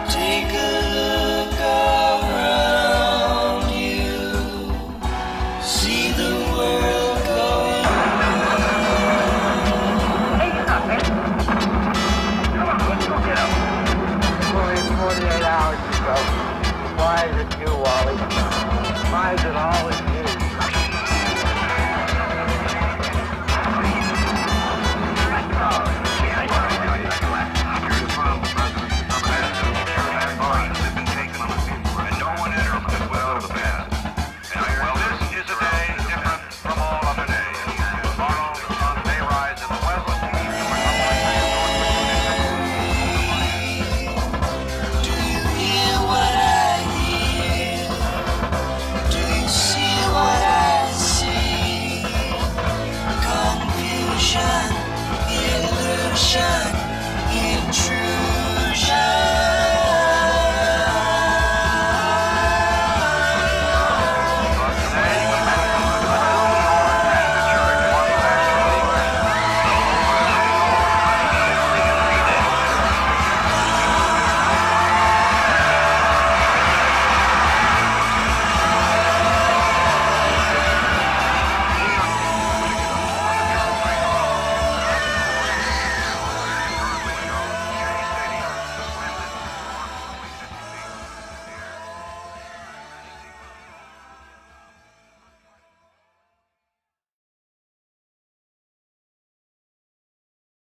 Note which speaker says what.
Speaker 1: Take a look around you. See the world going round.
Speaker 2: Hey, stop, man. Come on, let's go get him.
Speaker 3: Only 48 hours ago. Why is it you, Wally? Why is it always